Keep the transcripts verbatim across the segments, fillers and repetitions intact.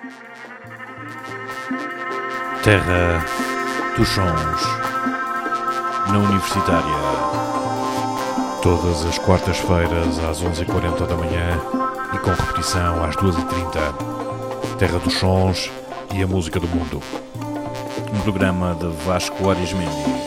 Terra dos Sons, na Universitária. Todas as quartas-feiras às onze e quarenta da manhã e com repetição às duas e trinta. Terra dos Sons e a música do mundo. Um programa de Vasco Arismendi.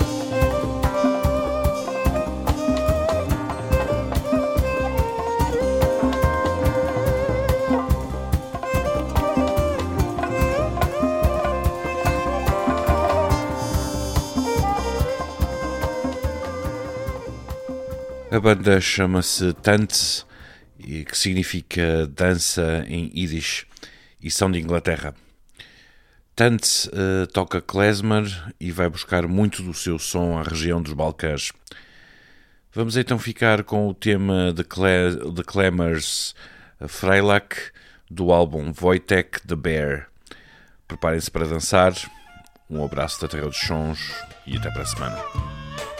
A banda chama-se Tanz, que significa dança em Yiddish, e são de Inglaterra. Tanz uh, toca klezmer e vai buscar muito do seu som à região dos Balcãs. Vamos então ficar com o tema de, Cle- de Clemers Freilach, do álbum Wojtek the Bear. Preparem-se para dançar. Um abraço da Terra dos Sons e até para a semana.